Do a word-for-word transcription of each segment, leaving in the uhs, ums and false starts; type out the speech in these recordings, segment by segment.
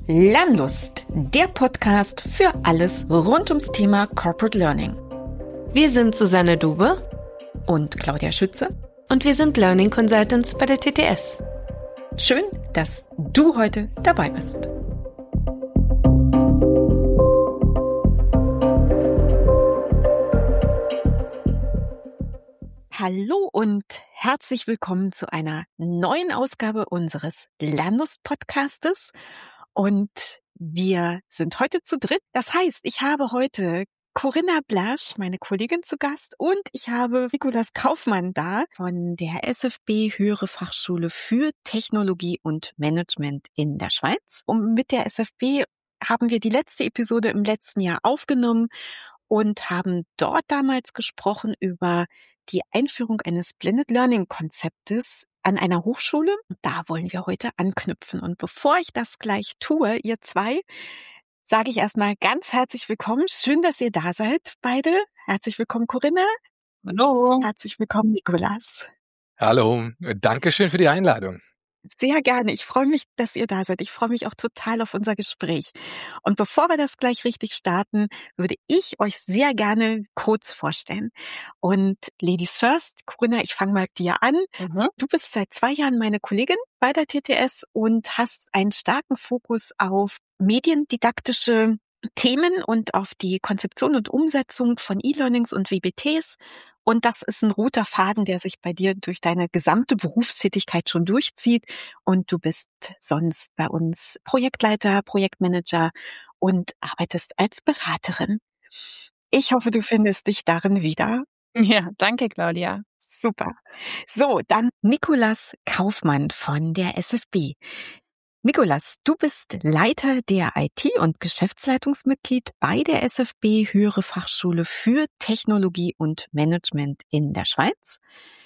Lernlust, der Podcast für alles rund ums Thema Corporate Learning. Wir sind Susanne Dube und Claudia Schütze und wir sind Learning Consultants bei der T T S. Schön, dass du heute dabei bist. Hallo und herzlich willkommen zu einer neuen Ausgabe unseres Lernlust-Podcastes. Und wir sind heute zu dritt. Das heißt, ich habe heute Corinna Blasch, meine Kollegin, zu Gast, und ich habe Nicolas Kaufmann da von der S F B Höhere Fachschule für Technologie und Management in der Schweiz. Und mit der S F B haben wir die letzte Episode im letzten Jahr aufgenommen und haben dort damals gesprochen über die Einführung eines Blended Learning Konzeptes an einer Hochschule. Da wollen wir heute anknüpfen. Und bevor ich das gleich tue, ihr zwei, sage ich erstmal ganz herzlich willkommen. Schön, dass ihr da seid, beide. Herzlich willkommen, Corinna. Hallo. Herzlich willkommen, Nicolas. Hallo, Dankeschön für die Einladung. Sehr gerne. Ich freue mich, dass ihr da seid. Ich freue mich auch total auf unser Gespräch. Und bevor wir das gleich richtig starten, würde ich euch sehr gerne kurz vorstellen. Und Ladies first, Corinna, ich fange mal mit dir an. Mhm. Du bist seit zwei Jahren meine Kollegin bei der T T S und hast einen starken Fokus auf mediendidaktische Themen und auf die Konzeption und Umsetzung von E-Learnings und W B Ts. Und das ist ein roter Faden, der sich bei dir durch deine gesamte Berufstätigkeit schon durchzieht. Und du bist sonst bei uns Projektleiter, Projektmanager und arbeitest als Beraterin. Ich hoffe, du findest dich darin wieder. Ja, danke, Claudia. Super. So, dann Nicolas Kaufmann von der S F B. Nicolas, du bist Leiter der I T und Geschäftsleitungsmitglied bei der S F B Höhere Fachschule für Technologie und Management in der Schweiz.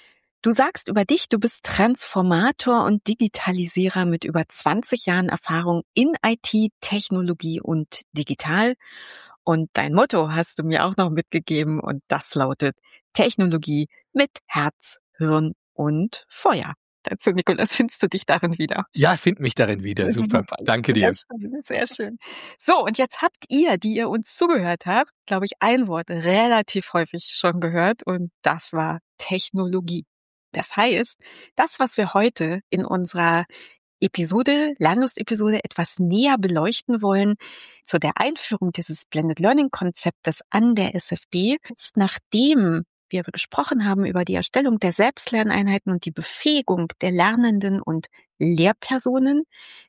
Du sagst über dich, du bist Transformator und Digitalisierer mit über zwanzig Jahren Erfahrung in I T, Technologie und Digital. Und dein Motto hast du mir auch noch mitgegeben und das lautet Technologie mit Herz, Hirn und Feuer. Dazu, Nicolas, findest du dich darin wieder? Ja, ich finde mich darin wieder. Super. Super. Danke dir. Sehr schön, sehr schön. So, und jetzt habt ihr, die ihr uns zugehört habt, glaube ich, ein Wort relativ häufig schon gehört und das war Technologie. Das heißt, das, was wir heute in unserer Episode, Lernlust-Episode etwas näher beleuchten wollen, zu der Einführung dieses Blended Learning Konzeptes an der S F B, ist nachdem wir gesprochen haben über die Erstellung der Selbstlerneinheiten und die Befähigung der Lernenden und Lehrpersonen.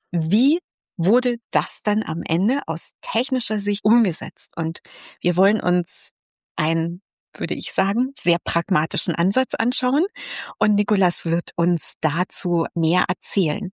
Wie wurde das dann am Ende aus technischer Sicht umgesetzt? Und wir wollen uns einen, würde ich sagen, sehr pragmatischen Ansatz anschauen. Und Nicolas wird uns dazu mehr erzählen.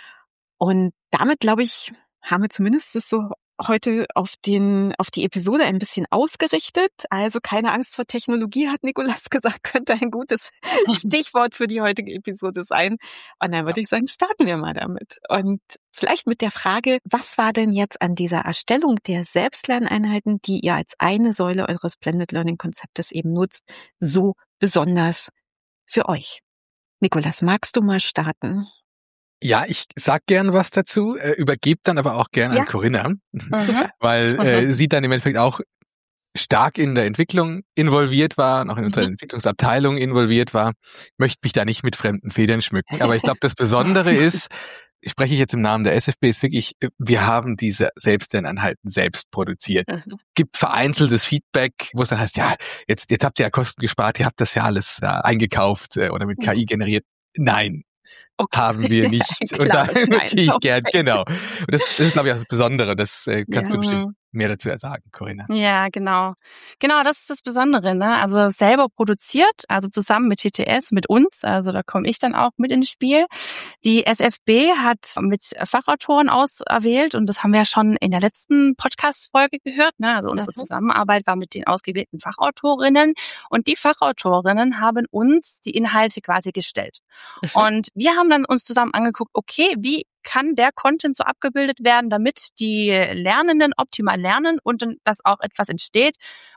Und damit, glaube ich, haben wir zumindest das so heute auf den, auf die Episode ein bisschen ausgerichtet. Also keine Angst vor Technologie, hat Nicolas gesagt, könnte ein gutes Stichwort für die heutige Episode sein. Und dann würde ich sagen, starten wir mal damit. Und vielleicht mit der Frage, was war denn jetzt an dieser Erstellung der Selbstlerneinheiten, die ihr als eine Säule eures Blended Learning Konzeptes eben nutzt, so besonders für euch? Nicolas, magst du mal starten? Ja, ich sag gern was dazu, äh, übergebe dann aber auch gern ja. an Corinna, Super. weil äh, sie dann im Endeffekt auch stark in der Entwicklung involviert war, auch in unserer mhm. Entwicklungsabteilung involviert war. Ich möchte mich da nicht mit fremden Federn schmücken, aber ich glaube, das Besondere ist, spreche ich jetzt im Namen der S F B, ist wirklich, wir haben diese Selbstlerneinheiten selbst produziert. Mhm. Gibt vereinzeltes Feedback, wo es dann heißt, ja, jetzt jetzt habt ihr ja Kosten gespart, ihr habt das ja alles äh, eingekauft äh, oder mit K I generiert. Nein. Okay. Haben wir nicht. Und da möchte ich gern, genau. Und das, das ist, glaube ich, auch das Besondere. Das äh, kannst ja. du bestimmt mehr dazu sagen, Corinna. Ja, genau. Genau, das ist das Besondere, ne? Also selber produziert, also zusammen mit T T S, mit uns, also da komme ich dann auch mit ins Spiel. Die S F B hat mit Fachautoren auserwählt und das haben wir ja schon in der letzten Podcast-Folge gehört, ne? Also unsere mhm. Zusammenarbeit war mit den ausgewählten Fachautorinnen und die Fachautorinnen haben uns die Inhalte quasi gestellt. Mhm. Und wir haben dann uns zusammen angeguckt, okay, wie kann der Content so abgebildet werden, damit die Lernenden optimal lernen und dass auch etwas entsteht,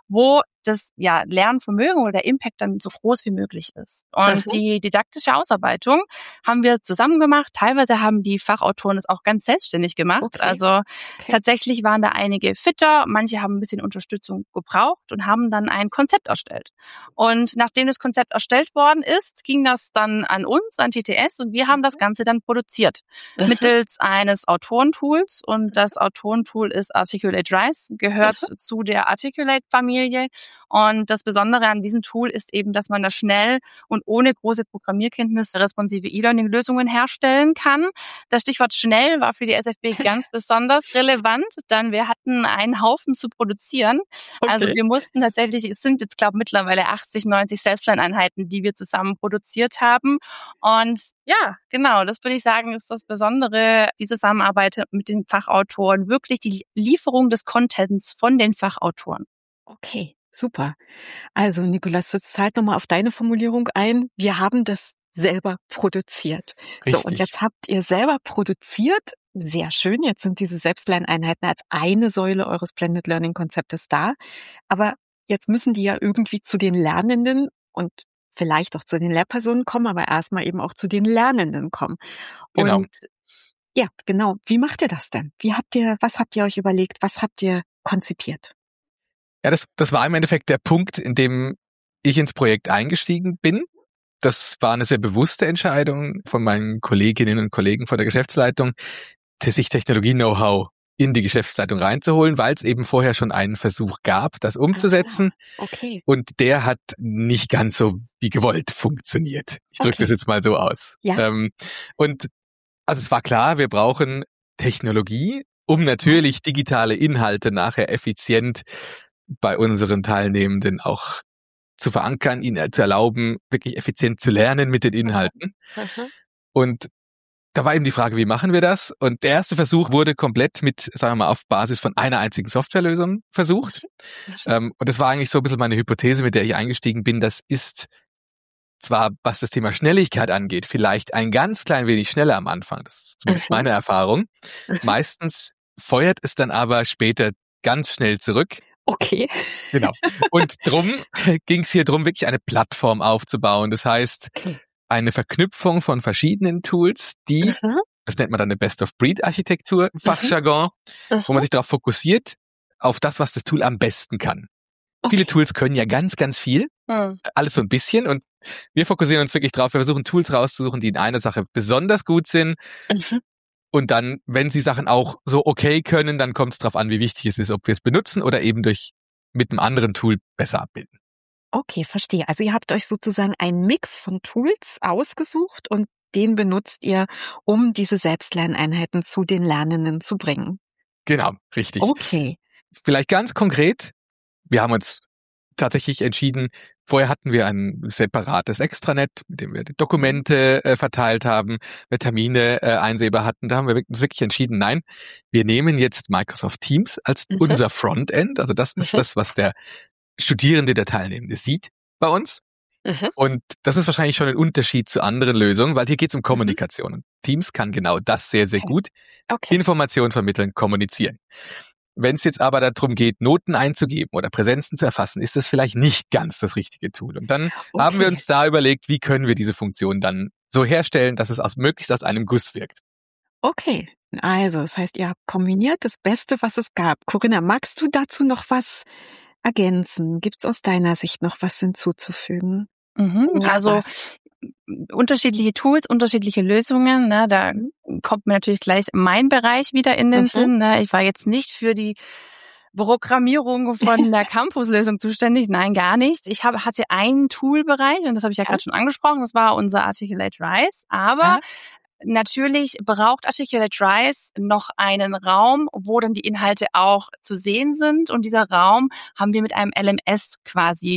wo das ja Lernvermögen oder der Impact dann so groß wie möglich ist. Und mhm. die didaktische Ausarbeitung haben wir zusammen gemacht. Teilweise haben die Fachautoren es auch ganz selbstständig gemacht. Okay. Also okay. tatsächlich waren da einige fitter, manche haben ein bisschen Unterstützung gebraucht und haben dann ein Konzept erstellt. Und nachdem das Konzept erstellt worden ist, ging das dann an uns, an T T S, und wir haben das Ganze dann produziert mhm. mittels eines Autorentools. Und das Autorentool ist Articulate Rise, gehört mhm. zu der Articulate-Familie. Und das Besondere an diesem Tool ist eben, dass man da schnell und ohne große Programmierkenntnisse responsive E-Learning-Lösungen herstellen kann. Das Stichwort schnell war für die S F B ganz besonders relevant, denn wir hatten einen Haufen zu produzieren. Okay. Also wir mussten tatsächlich, es sind jetzt, glaube ich, mittlerweile achtzig, neunzig Selbstlerneinheiten, die wir zusammen produziert haben. Und ja, genau, das würde ich sagen, ist das Besondere, die Zusammenarbeit mit den Fachautoren, wirklich die Lieferung des Contents von den Fachautoren. Okay. Super. Also Nicolas, jetzt zahlt nochmal auf deine Formulierung ein. Wir haben das selber produziert. Richtig. So, und jetzt habt ihr selber produziert. Sehr schön. Jetzt sind diese Selbstlerneinheiten als eine Säule eures Blended Learning Konzeptes da. Aber jetzt müssen die ja irgendwie zu den Lernenden und vielleicht auch zu den Lehrpersonen kommen, aber erstmal eben auch zu den Lernenden kommen. Genau. Und ja, genau. Wie macht ihr das denn? Wie habt ihr, was habt ihr euch überlegt? Was habt ihr konzipiert? Ja, das, das war im Endeffekt der Punkt, in dem ich ins Projekt eingestiegen bin. Das war eine sehr bewusste Entscheidung von meinen Kolleginnen und Kollegen von der Geschäftsleitung, sich Technologie-Know-how in die Geschäftsleitung reinzuholen, weil es eben vorher schon einen Versuch gab, das umzusetzen. Ah, okay. Und der hat nicht ganz so wie gewollt funktioniert. Ich drücke okay. das jetzt mal so aus. Ja. Ähm, und also es war klar, wir brauchen Technologie, um natürlich digitale Inhalte nachher effizient bei unseren Teilnehmenden auch zu verankern, ihnen zu erlauben, wirklich effizient zu lernen mit den Inhalten. Mhm. Und da war eben die Frage, wie machen wir das? Und der erste Versuch wurde komplett mit, sagen wir mal, auf Basis von einer einzigen Softwarelösung versucht. Mhm. Ähm, und das war eigentlich so ein bisschen meine Hypothese, mit der ich eingestiegen bin. Das ist zwar, was das Thema Schnelligkeit angeht, vielleicht ein ganz klein wenig schneller am Anfang. Das ist zumindest mhm. meine Erfahrung. Mhm. Meistens feuert es dann aber später ganz schnell zurück. Okay. Genau. Und drum ging es hier drum, wirklich eine Plattform aufzubauen. Das heißt, eine Verknüpfung von verschiedenen Tools, die, mhm. das nennt man dann eine Best-of-Breed-Architektur, Fachjargon, mhm. wo man sich darauf fokussiert, auf das, was das Tool am besten kann. Okay. Viele Tools können ja ganz, ganz viel, mhm. alles so ein bisschen, und wir fokussieren uns wirklich drauf, wir versuchen Tools rauszusuchen, die in einer Sache besonders gut sind. Mhm. Und dann, wenn sie Sachen auch so okay können, dann kommt es darauf an, wie wichtig es ist, ob wir es benutzen oder eben durch mit einem anderen Tool besser abbilden. Okay, verstehe. Also ihr habt euch sozusagen einen Mix von Tools ausgesucht und den benutzt ihr, um diese Selbstlerneinheiten zu den Lernenden zu bringen. Genau, richtig. Okay. Vielleicht ganz konkret, wir haben uns tatsächlich entschieden, vorher hatten wir ein separates Extranet, mit dem wir die Dokumente äh, verteilt haben, wir Termine äh, einsehbar hatten. Da haben wir uns wirklich entschieden, nein, wir nehmen jetzt Microsoft Teams als mhm. unser Frontend. Also das ist mhm. das, was der Studierende, der Teilnehmende sieht bei uns. Mhm. Und das ist wahrscheinlich schon ein Unterschied zu anderen Lösungen, weil hier geht es um Kommunikation. Mhm. Und Teams kann genau das sehr, sehr okay. gut. Okay. Informationen vermitteln, kommunizieren. Wenn es jetzt aber darum geht, Noten einzugeben oder Präsenzen zu erfassen, ist das vielleicht nicht ganz das richtige Tool. Und dann okay. haben wir uns da überlegt, wie können wir diese Funktion dann so herstellen, dass es aus, möglichst aus einem Guss wirkt. Okay, also das heißt, ihr habt kombiniert das Beste, was es gab. Corinna, magst du dazu noch was ergänzen? Gibt es aus deiner Sicht noch was hinzuzufügen? Mhm, also was? Unterschiedliche Tools, unterschiedliche Lösungen. Ne, da kommt mir natürlich gleich mein Bereich wieder in den mhm. Sinn. Ne. Ich war jetzt nicht für die Programmierung von der Campus-Lösung zuständig. Nein, gar nicht. Ich habe, hatte einen Toolbereich und das habe ich ja, ja. gerade schon angesprochen. Das war unser Articulate Rise. Aber ja. natürlich braucht Articulate Rise noch einen Raum, wo dann die Inhalte auch zu sehen sind. Und dieser Raum haben wir mit einem L M S quasi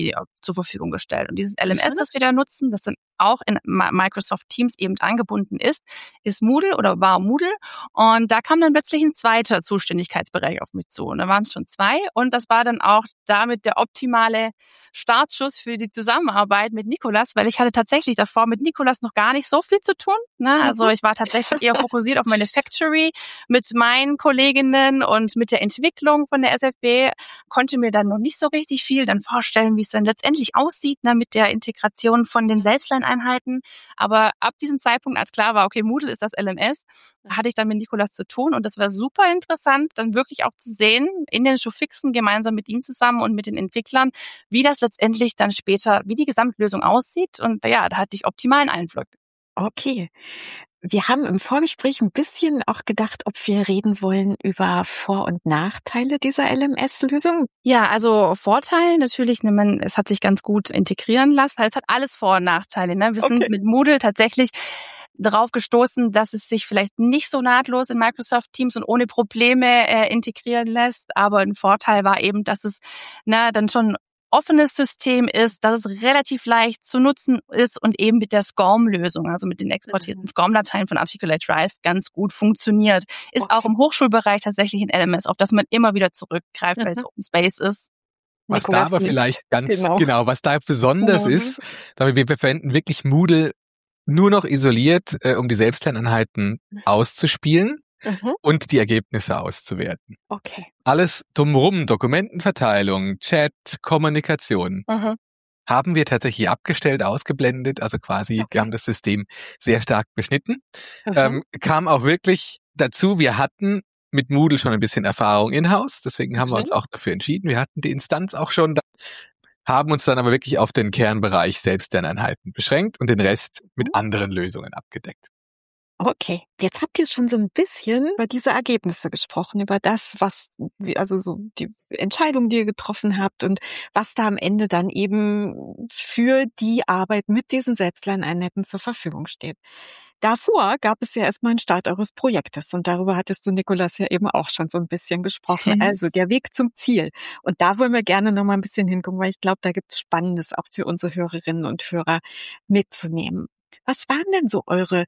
zur Verfügung gestellt. Und dieses L M S, das wir da nutzen, das dann auch in Microsoft Teams eben angebunden ist, ist Moodle oder war Moodle. Und da kam dann plötzlich ein zweiter Zuständigkeitsbereich auf mich zu. Und da waren es schon zwei. Und das war dann auch damit der optimale Startschuss für die Zusammenarbeit mit Nicolas, weil ich hatte tatsächlich davor mit Nicolas noch gar nicht so viel zu tun. Ne? Also ich war tatsächlich eher fokussiert auf meine Factory mit meinen Kolleginnen und mit der Entwicklung von der S F B, konnte mir dann noch nicht so richtig viel dann vorstellen, wie es dann letztendlich aussieht, ne, mit der Integration von den Selbstlerneinheiten. Aber ab diesem Zeitpunkt, als klar war, okay, Moodle ist das L M S, hatte ich dann mit Nicolas zu tun und das war super interessant, dann wirklich auch zu sehen, in den Showfixen gemeinsam mit ihm zusammen und mit den Entwicklern, wie das letztendlich dann später, wie die Gesamtlösung aussieht und ja, da hatte ich optimalen Einblick. Okay. Wir haben im Vorgespräch ein bisschen auch gedacht, ob wir reden wollen über Vor- und Nachteile dieser L M S-Lösung. Ja, also Vorteil natürlich, ne, man, es hat sich ganz gut integrieren lassen. Es hat alles Vor- und Nachteile. Ne? Wir okay. sind mit Moodle tatsächlich darauf gestoßen, dass es sich vielleicht nicht so nahtlos in Microsoft Teams und ohne Probleme äh, integrieren lässt. Aber ein Vorteil war eben, dass es na, dann schon offenes System ist, dass es relativ leicht zu nutzen ist und eben mit der SCORM-Lösung, also mit den exportierten mhm. SCORM-Dateien von Articulate Rise ganz gut funktioniert. Ist okay. auch im Hochschulbereich tatsächlich ein L M S, auf das man immer wieder zurückgreift, mhm. weil es Open Space ist. Was Nicolas da aber vielleicht ganz, genau. genau, was da besonders mhm. ist, damit wir verwenden wirklich Moodle nur noch isoliert, äh, um die Selbstlerneinheiten mhm. auszuspielen. Mhm. Und die Ergebnisse auszuwerten. Okay. Alles drumherum, Dokumentenverteilung, Chat, Kommunikation, mhm. haben wir tatsächlich abgestellt, ausgeblendet, also quasi, okay. wir haben das System sehr stark beschnitten. Mhm. Ähm, kam auch wirklich dazu, wir hatten mit Moodle schon ein bisschen Erfahrung in-house, deswegen haben okay. wir uns auch dafür entschieden. Wir hatten die Instanz auch schon da, haben uns dann aber wirklich auf den Kernbereich Selbstlerneinheiten beschränkt und den Rest mhm. mit anderen Lösungen abgedeckt. Okay, jetzt habt ihr schon so ein bisschen über diese Ergebnisse gesprochen, über das, was, also so die Entscheidungen, die ihr getroffen habt und was da am Ende dann eben für die Arbeit mit diesen Selbstlerneinheiten zur Verfügung steht. Davor gab es ja erstmal einen Start eures Projektes und darüber hattest du, Nicolas, ja eben auch schon so ein bisschen gesprochen. Also der Weg zum Ziel. Und da wollen wir gerne noch mal ein bisschen hingucken, weil ich glaube, da gibt's Spannendes auch für unsere Hörerinnen und Hörer mitzunehmen. Was waren denn so eure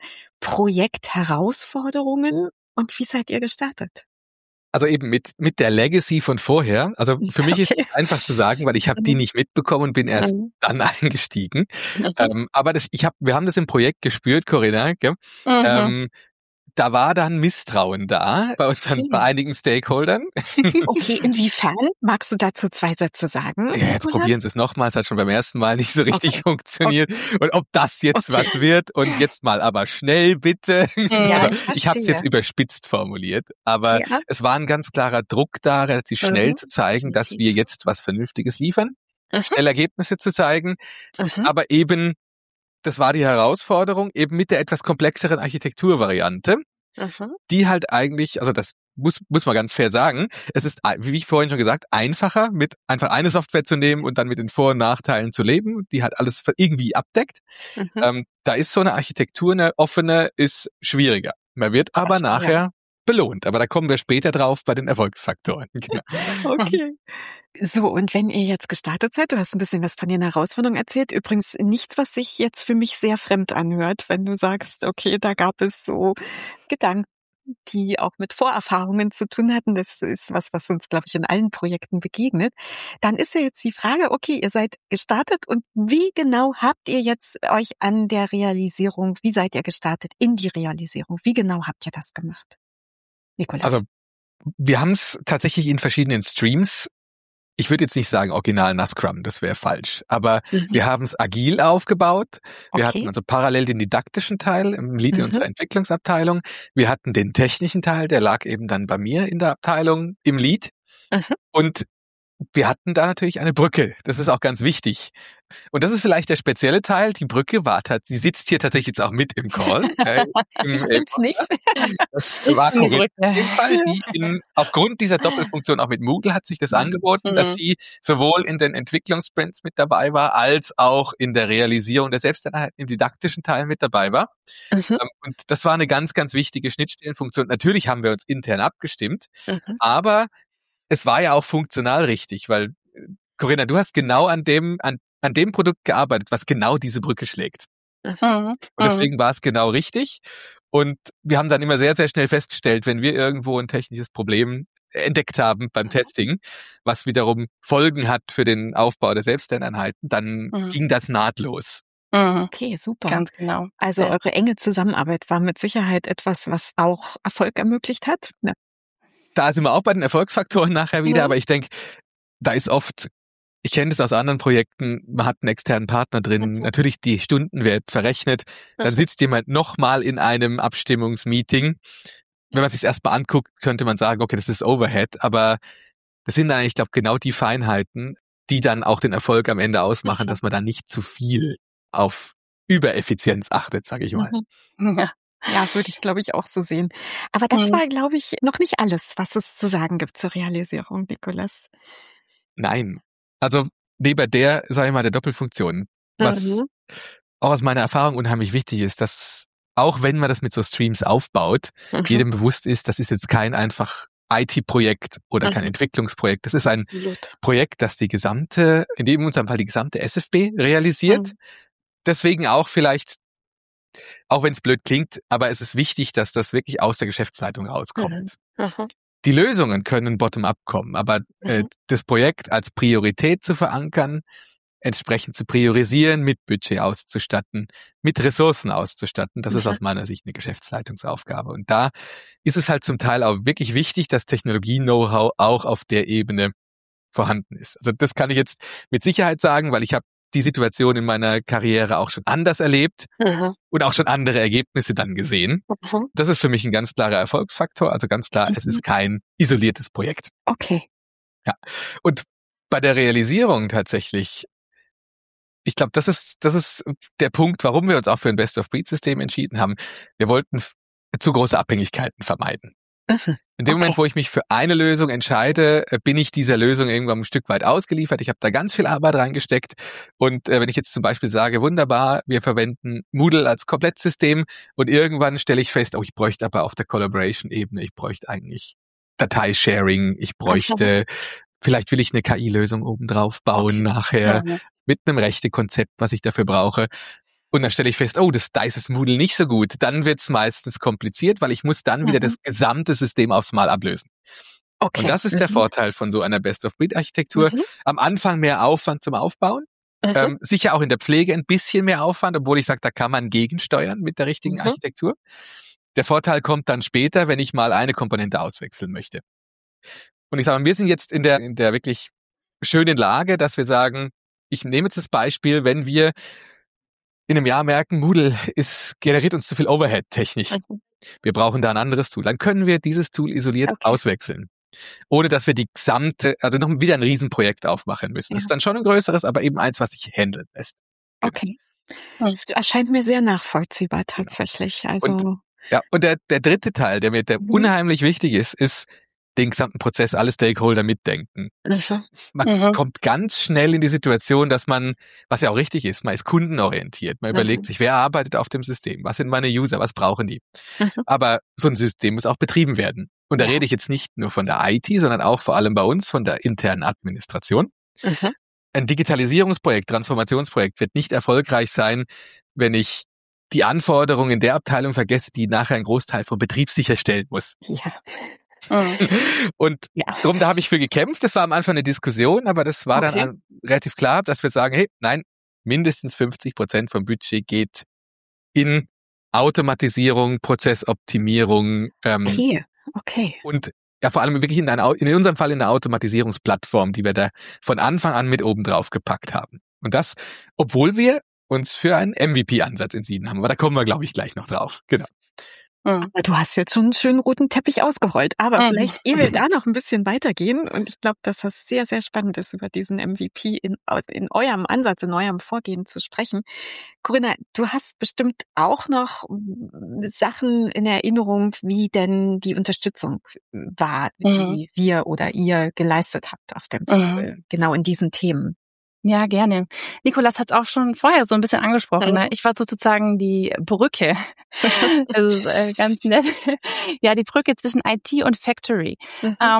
Projektherausforderungen und wie seid ihr gestartet? Also eben mit mit der Legacy von vorher. Also für mich okay. ist es einfach zu sagen, weil ich habe die nicht mitbekommen und bin erst mhm. dann eingestiegen. Mhm. Ähm, aber das, ich hab, wir haben das im Projekt gespürt, Corinna. Gell? Mhm. Ähm, da war dann Misstrauen da bei unseren, okay. bei einigen Stakeholdern. Okay, inwiefern? Magst du dazu zwei Sätze sagen? Ja, jetzt probieren Sie es nochmal. Es hat schon beim ersten Mal nicht so richtig okay. funktioniert. Okay. Und ob das jetzt okay. was wird und jetzt mal aber schnell bitte. Ja, also, ich ich habe es jetzt überspitzt formuliert, aber ja. es war ein ganz klarer Druck da, relativ schnell mhm. zu zeigen, dass wir jetzt was Vernünftiges liefern, mhm. schnell Ergebnisse zu zeigen, mhm. aber eben das war die Herausforderung, eben mit der etwas komplexeren Architekturvariante, mhm. die halt eigentlich, also das muss muss man ganz fair sagen, es ist, wie ich vorhin schon gesagt, einfacher, mit einfach eine Software zu nehmen und dann mit den Vor- und Nachteilen zu leben, die halt alles irgendwie abdeckt. Mhm. Ähm, da ist so eine Architektur, eine offene, ist schwieriger. Man wird aber Ach, nachher ja. belohnt, aber da kommen wir später drauf bei den Erfolgsfaktoren. Genau. Okay. So, und wenn ihr jetzt gestartet seid, du hast ein bisschen was von den Herausforderungen erzählt, übrigens nichts, was sich jetzt für mich sehr fremd anhört, wenn du sagst, okay, da gab es so Gedanken, die auch mit Vorerfahrungen zu tun hatten. Das ist was, was uns, glaube ich, in allen Projekten begegnet. Dann ist ja jetzt die Frage, okay, ihr seid gestartet und wie genau habt ihr jetzt euch an der Realisierung, wie seid ihr gestartet in die Realisierung? Wie genau habt ihr das gemacht? Nicolas. Also, wir haben es tatsächlich in verschiedenen Streams. Ich würde jetzt nicht sagen original nach Scrum, das wäre falsch. Aber mhm. wir haben es agil aufgebaut. Wir okay. hatten also parallel den didaktischen Teil im Lead in mhm. unserer Entwicklungsabteilung. Wir hatten den technischen Teil, der lag eben dann bei mir in der Abteilung im Lead. Mhm. Und wir hatten da natürlich eine Brücke. Das ist auch ganz wichtig. Und das ist vielleicht der spezielle Teil. Die Brücke war sie sitzt hier tatsächlich jetzt auch mit im Call. äh, im, ich bin's äh, nicht. Das war korrekt. In dem Fall, die in, aufgrund dieser Doppelfunktion auch mit Moodle hat sich das angeboten, mhm. dass sie sowohl in den Entwicklungssprints mit dabei war, als auch in der Realisierung der Selbsteinheit im didaktischen Teil mit dabei war. Mhm. Und das war eine ganz, ganz wichtige Schnittstellenfunktion. Natürlich haben wir uns intern abgestimmt, mhm. aber es war ja auch funktional richtig, weil, Corinna, du hast genau an dem, an an dem Produkt gearbeitet, was genau diese Brücke schlägt. Mhm. Und deswegen war es genau richtig. Und wir haben dann immer sehr, sehr schnell festgestellt, wenn wir irgendwo ein technisches Problem entdeckt haben beim Testing, was wiederum Folgen hat für den Aufbau der Selbstlerneinheiten, dann Mhm. ging das nahtlos. Mhm. Okay, super. Ganz genau. Also Ja. eure enge Zusammenarbeit war mit Sicherheit etwas, was auch Erfolg ermöglicht hat. Ja. Da sind wir auch bei den Erfolgsfaktoren nachher wieder, Mhm. aber ich denke, da ist oft, ich kenne das aus anderen Projekten, man hat einen externen Partner drin, Mhm. natürlich die Stundenwert verrechnet, dann Mhm. sitzt jemand nochmal in einem Abstimmungsmeeting. Wenn man sich erstmal anguckt, könnte man sagen, okay, das ist Overhead, aber das sind dann, ich glaube, genau die Feinheiten, die dann auch den Erfolg am Ende ausmachen, Mhm. dass man da nicht zu viel auf Übereffizienz achtet, sage ich mal. Mhm. Ja. Ja, würde ich, glaube ich, auch so sehen. Aber das Mhm. war, glaube ich, noch nicht alles, was es zu sagen gibt zur Realisierung, Nicolas. Nein. Also neben der, sage ich mal, der Doppelfunktion, was Mhm. auch aus meiner Erfahrung unheimlich wichtig ist, dass auch wenn man das mit so Streams aufbaut, Mhm. jedem bewusst ist, das ist jetzt kein einfach I T-Projekt oder kein Mhm. Entwicklungsprojekt. Das ist ein Absolut. Projekt, das die gesamte, in dem unserem Fall die gesamte S F B realisiert. Mhm. Deswegen auch vielleicht, auch wenn es blöd klingt, aber es ist wichtig, dass das wirklich aus der Geschäftsleitung rauskommt. Mhm. Mhm. Die Lösungen können bottom-up kommen, aber äh, Mhm. das Projekt als Priorität zu verankern, entsprechend zu priorisieren, mit Budget auszustatten, mit Ressourcen auszustatten, das ist Mhm. aus meiner Sicht eine Geschäftsleitungsaufgabe. Und da ist es halt zum Teil auch wirklich wichtig, dass Technologie-Know-how auch auf der Ebene vorhanden ist. Also das kann ich jetzt mit Sicherheit sagen, weil ich habe die Situation in meiner Karriere auch schon anders erlebt Mhm. und auch schon andere Ergebnisse dann gesehen. Mhm. Das ist für mich ein ganz klarer Erfolgsfaktor. Also ganz klar, es Mhm. ist kein isoliertes Projekt. Okay. Ja. Und bei der Realisierung tatsächlich, ich glaube, das ist, das ist der Punkt, warum wir uns auch für ein Best-of-Breed-System entschieden haben. Wir wollten f- zu große Abhängigkeiten vermeiden. Mhm. In dem Okay. Moment, wo ich mich für eine Lösung entscheide, äh, bin ich dieser Lösung irgendwann ein Stück weit ausgeliefert. Ich habe da ganz viel Arbeit reingesteckt. Und äh, wenn ich jetzt zum Beispiel sage, wunderbar, wir verwenden Moodle als Komplettsystem und irgendwann stelle ich fest, oh, ich bräuchte aber auf der Collaboration-Ebene, ich bräuchte eigentlich Dateisharing, ich bräuchte, vielleicht will ich eine K I-Lösung obendrauf bauen Okay. nachher Mhm. mit einem Rechte-Konzept, was ich dafür brauche. Und dann stelle ich fest, oh, das, da ist das Moodle nicht so gut. Dann wird's meistens kompliziert, weil ich muss dann wieder Mhm. das gesamte System aufs Mal ablösen. Okay. Und das ist der Mhm. Vorteil von so einer Best-of-Breed-Architektur. Mhm. Am Anfang mehr Aufwand zum Aufbauen. Mhm. Ähm, sicher auch in der Pflege ein bisschen mehr Aufwand, obwohl ich sage, da kann man gegensteuern mit der richtigen Mhm. Architektur. Der Vorteil kommt dann später, wenn ich mal eine Komponente auswechseln möchte. Und ich sage mal, wir sind jetzt in der, in der wirklich schönen Lage, dass wir sagen, ich nehme jetzt das Beispiel, wenn wir in einem Jahr merken, Moodle ist, generiert uns zu viel Overhead technisch. Mhm. Wir brauchen da ein anderes Tool. Dann können wir dieses Tool isoliert Okay. auswechseln. Ohne dass wir die gesamte, also noch wieder ein Riesenprojekt aufmachen müssen. Das Ja. ist dann schon ein größeres, aber eben eins, was sich handeln lässt. Genau. Okay. Mhm. Das erscheint mir sehr nachvollziehbar tatsächlich. Und Also ja, und der, der dritte Teil, der mir der Mhm. unheimlich wichtig ist, ist den gesamten Prozess, alle Stakeholder mitdenken. Mhm. Man Mhm. kommt ganz schnell in die Situation, dass man, was ja auch richtig ist, man ist kundenorientiert. Man Mhm. überlegt sich, wer arbeitet auf dem System? Was sind meine User? Was brauchen die? Mhm. Aber so ein System muss auch betrieben werden. Und da Ja. rede ich jetzt nicht nur von der I T, sondern auch vor allem bei uns von der internen Administration. Mhm. Ein Digitalisierungsprojekt, Transformationsprojekt wird nicht erfolgreich sein, wenn ich die Anforderungen in der Abteilung vergesse, die nachher einen Großteil vom Betrieb sicherstellen muss. Ja. Mhm. Und Ja. darum, da habe ich für gekämpft. Das war am Anfang eine Diskussion, aber das war Okay. dann relativ klar, dass wir sagen, hey, nein, mindestens fünfzig Prozent vom Budget geht in Automatisierung, Prozessoptimierung ähm, Okay. Okay. und ja vor allem wirklich in, einer, in unserem Fall in einer Automatisierungsplattform, die wir da von Anfang an mit oben drauf gepackt haben. Und das, obwohl wir uns für einen M V P-Ansatz entschieden haben. Aber da kommen wir, glaube ich, gleich noch drauf. Genau. Mhm. Aber du hast jetzt schon einen schönen roten Teppich ausgerollt. Aber Mhm. vielleicht, ehe wir da noch ein bisschen weitergehen, und ich glaube, dass das sehr, sehr spannend ist, über diesen M V P in, aus- in eurem Ansatz, in eurem Vorgehen zu sprechen. Corinna, du hast bestimmt auch noch mm, Sachen in Erinnerung, wie denn die Unterstützung war, Mhm. die wir oder ihr geleistet habt auf dem, Mhm. äh, genau in diesen Themen. Ja, gerne. Nikolas hat es auch schon vorher so ein bisschen angesprochen. Ne? Ich war sozusagen die Brücke. Das ist äh, ganz nett. Ja, die Brücke zwischen I T und Factory. Mhm. Ähm,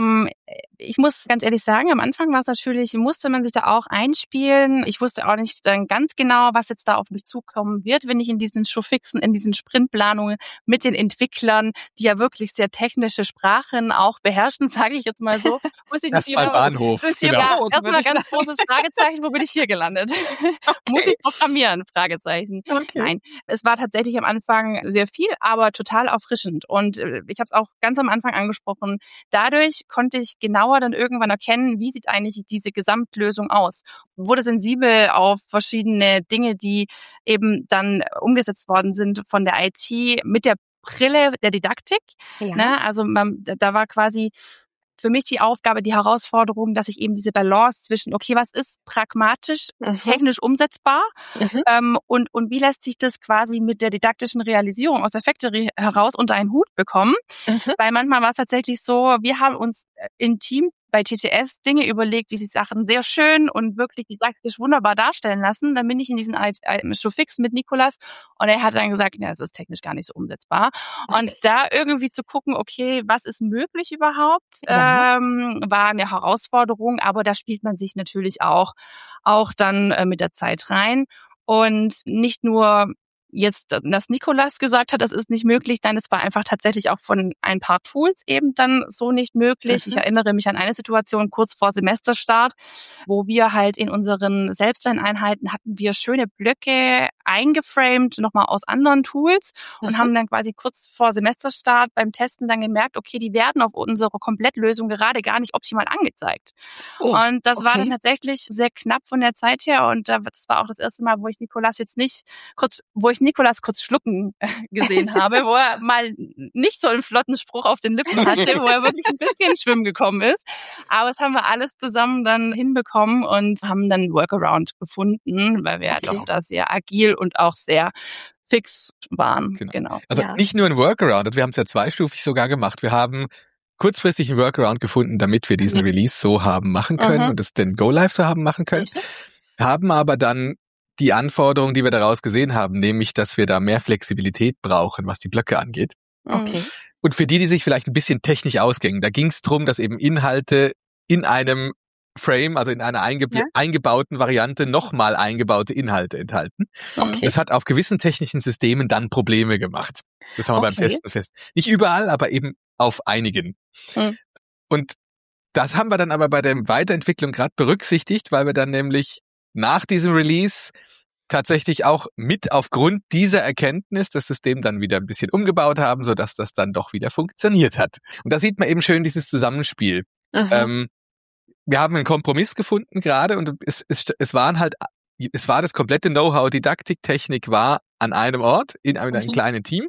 ich muss ganz ehrlich sagen, am Anfang war es natürlich, musste man sich da auch einspielen. Ich wusste auch nicht dann ganz genau, was jetzt da auf mich zukommen wird, wenn ich in diesen Showfixen, in diesen Sprintplanungen mit den Entwicklern, die ja wirklich sehr technische Sprachen auch beherrschen, sage ich jetzt mal so, muss ich das nicht beim genau, Bahnhof. das ist hier Genau. ja, erstmal ein ganz großes Fragezeichen, wo bin ich hier gelandet? Okay. Muss ich programmieren? Fragezeichen. Okay. Nein, es war tatsächlich am Anfang sehr viel, aber total erfrischend. Und ich habe es auch ganz am Anfang angesprochen. Dadurch konnte ich genauer dann irgendwann erkennen, wie sieht eigentlich diese Gesamtlösung aus. Wurde sensibel auf verschiedene Dinge, die eben dann umgesetzt worden sind von der I T mit der Brille der Didaktik. Ja. Ne? Also man, da war quasi für mich die Aufgabe, die Herausforderung, dass ich eben diese Balance zwischen, okay, was ist pragmatisch, mhm. technisch umsetzbar mhm. ähm, und, und wie lässt sich das quasi mit der didaktischen Realisierung aus der Factory heraus unter einen Hut bekommen. Mhm. Weil manchmal war es tatsächlich so, wir haben uns im Team bei T T S Dinge überlegt, wie sie Sachen sehr schön und wirklich didaktisch wunderbar darstellen lassen. Dann bin ich in diesen Showfix mit Nicolas und er hat dann gesagt, ja, es ist technisch gar nicht so umsetzbar. Und da irgendwie zu gucken, okay, was ist möglich überhaupt, ja. ähm, war eine Herausforderung, aber da spielt man sich natürlich auch, auch dann äh, mit der Zeit rein. Und nicht nur jetzt, dass Nicolas gesagt hat, das ist nicht möglich, dann es war einfach tatsächlich auch von ein paar Tools eben dann so nicht möglich. Mhm. Ich erinnere mich an eine Situation kurz vor Semesterstart, wo wir halt in unseren Selbstlerneinheiten hatten wir schöne Blöcke eingeframed, nochmal aus anderen Tools und mhm. haben dann quasi kurz vor Semesterstart beim Testen dann gemerkt, okay, die werden auf unserer Komplettlösung gerade gar nicht optimal angezeigt. Oh, und das okay. war dann tatsächlich sehr knapp von der Zeit her und das war auch das erste Mal, wo ich Nicolas jetzt nicht kurz, wo ich Nicolas kurz schlucken gesehen habe, wo er mal nicht so einen flotten Spruch auf den Lippen hatte, wo er wirklich ein bisschen ins Schwimmen gekommen ist. Aber das haben wir alles zusammen dann hinbekommen und haben dann einen Workaround gefunden, weil wir okay. ja doch da sehr agil und auch sehr fix waren. Genau. genau. Also ja. nicht nur ein Workaround, wir haben es ja zweistufig sogar gemacht. Wir haben kurzfristig einen Workaround gefunden, damit wir diesen Release so haben machen können mhm. und es den Go-Live so haben machen können. Mhm. Haben aber dann die Anforderungen, die wir daraus gesehen haben, nämlich, dass wir da mehr Flexibilität brauchen, was die Blöcke angeht. Okay. Und für die, die sich vielleicht ein bisschen technisch auskennen, da ging es darum, dass eben Inhalte in einem Frame, also in einer eingeb- ja? eingebauten Variante, nochmal eingebaute Inhalte enthalten. Okay. Das hat auf gewissen technischen Systemen dann Probleme gemacht. Das haben wir okay. beim Testen fest. Nicht überall, aber eben auf einigen. Mhm. Und das haben wir dann aber bei der Weiterentwicklung gerade berücksichtigt, weil wir dann nämlich nach diesem Release tatsächlich auch mit aufgrund dieser Erkenntnis das System dann wieder ein bisschen umgebaut haben, sodass das dann doch wieder funktioniert hat. Und da sieht man eben schön dieses Zusammenspiel. Ähm, wir haben einen Kompromiss gefunden gerade und es, es, es waren halt, es war das komplette Know-how, Didaktik, Technik war an einem Ort, in einem, in einem kleinen Team.